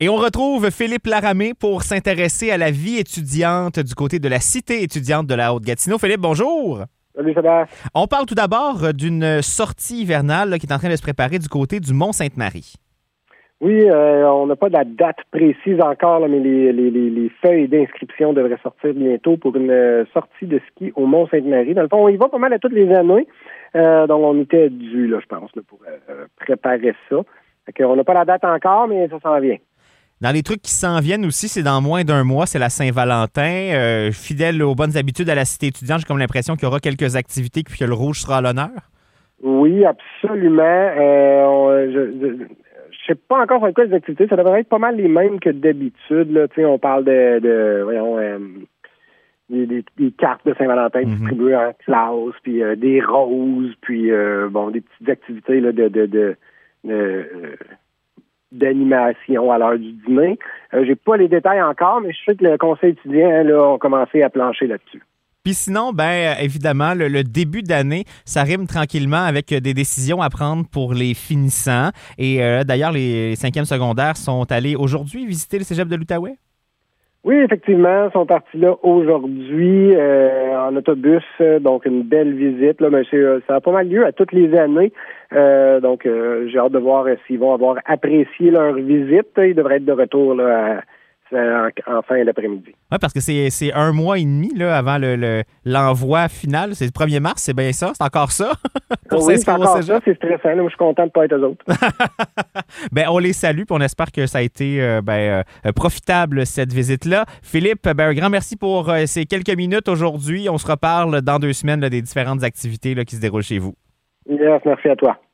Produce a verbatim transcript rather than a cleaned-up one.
Et on retrouve Philippe Laramé pour s'intéresser à la vie étudiante du côté de la cité étudiante de la Haute-Gatineau. Philippe, bonjour. Salut, Sébastien. On parle tout d'abord d'une sortie hivernale là, qui est en train de se préparer du côté du Mont-Sainte-Marie. Oui, euh, on n'a pas de la date précise encore, là, mais les, les, les, les feuilles d'inscription devraient sortir bientôt pour une euh, sortie de ski au Mont-Sainte-Marie. Dans le fond, on y va pas mal à toutes les années. Euh, donc, on était dû, là, je pense, là, pour euh, préparer ça. Fait qu'on n'a pas la date encore, mais ça s'en vient. Dans les trucs qui s'en viennent aussi, c'est dans moins d'un mois, c'est la Saint-Valentin. Euh, fidèle aux bonnes habitudes à la cité étudiante, j'ai comme l'impression qu'il y aura quelques activités puis que le rouge sera à l'honneur. Oui, absolument. Euh, on, je, je, je sais pas encore sur quoi les activités. Ça devrait être pas mal les mêmes que d'habitude. Là. Tu sais, on parle de, de voyons, euh, des, des, des cartes de Saint-Valentin mm-hmm. distribuées en classe, puis euh, des roses, puis euh, bon, des petites activités là, de, de, de, de euh, d'animation à l'heure du dîner. Euh, j'ai pas les détails encore, mais je sais que le conseil étudiant là, a commencé à plancher là-dessus. Puis sinon, ben évidemment, le, le début d'année, ça rime tranquillement avec des décisions à prendre pour les finissants. Et euh, d'ailleurs, les, les cinquièmes secondaires sont allés aujourd'hui visiter le cégep de l'Outaouais? Oui, effectivement, ils sont partis là aujourd'hui euh, en autobus, donc une belle visite. Là, mais c'est, ça a pas mal lieu à toutes les années. Euh, donc, euh, j'ai hâte de voir s'ils vont avoir apprécié leur visite. Ils devraient être de retour là, à, En, en fin d'après-midi. Oui, parce que c'est, c'est un mois et demi là, avant le, le, l'envoi final. C'est le premier mars, c'est bien ça? C'est encore ça? Pour oui, c'est encore ça. C'est stressant. Là, moi, je suis content de ne pas être eux autres. ben, on les salue et on espère que ça a été euh, ben, euh, profitable, cette visite-là. Philippe, ben, un grand merci pour euh, ces quelques minutes aujourd'hui. On se reparle dans deux semaines là, des différentes activités là, qui se déroulent chez vous. Yes, merci à toi.